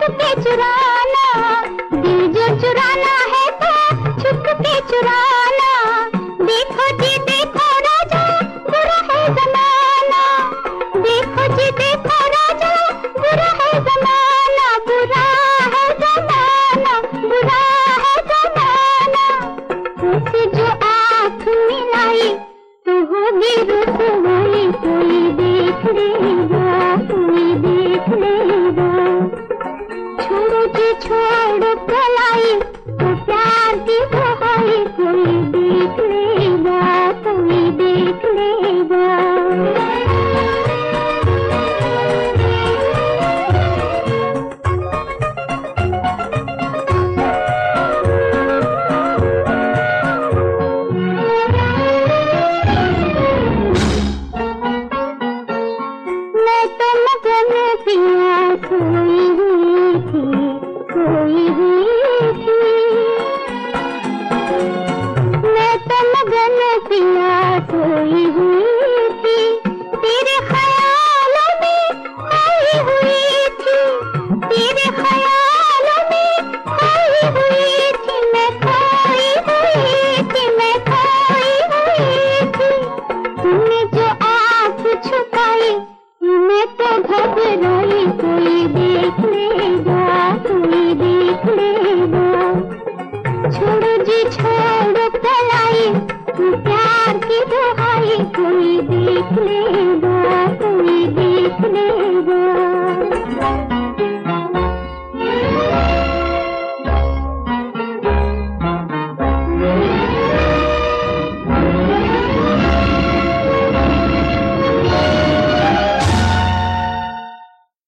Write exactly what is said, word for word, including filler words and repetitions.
के चुराना, दिल जो चुराना है तो छुप के चुराना। देखो जी देखो राजा बुरा है जमाना, देखो जी देखो राजा बुरा है जमाना, बुरा है जमाना, बुरा है जमाना। उसे जो आँख मिलाई तो होगी रुसवाई, कोई देख लेगा, कोई देख लेगा। छोड़ो जी छोड़ो पलाई तो प्यार की